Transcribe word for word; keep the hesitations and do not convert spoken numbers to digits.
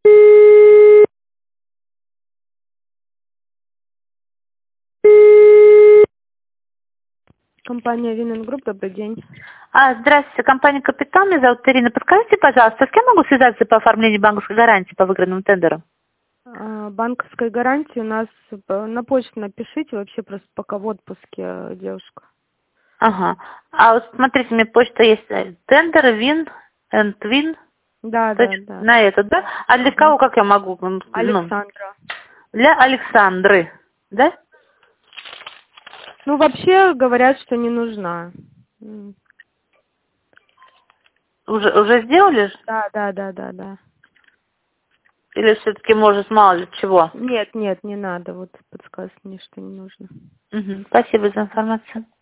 Компания Винен Групп, добрый день. А, здравствуйте, компания «Капитал», меня зовут Ирина. Подскажите, пожалуйста, с кем могу связаться по оформлению банковской гарантии по выигранному тендеру? А, банковской гарантии у нас э, на почту напишите, вообще просто пока в отпуске э, девушка. Ага. А вот смотрите, у меня почта есть э, тендер, вин, энд вин. Да, да, Точно, да. на это, да? А для кого, как я могу? м, Ну, Александра. для Александры, да? Ну, вообще говорят, что не нужна. М. Уже, уже сделали? ж? Да, да, да, да, да. Или все-таки, может, мало ли чего? Нет, нет, не надо. Вот подсказывать мне, что не нужно. Мгм. Спасибо за информацию.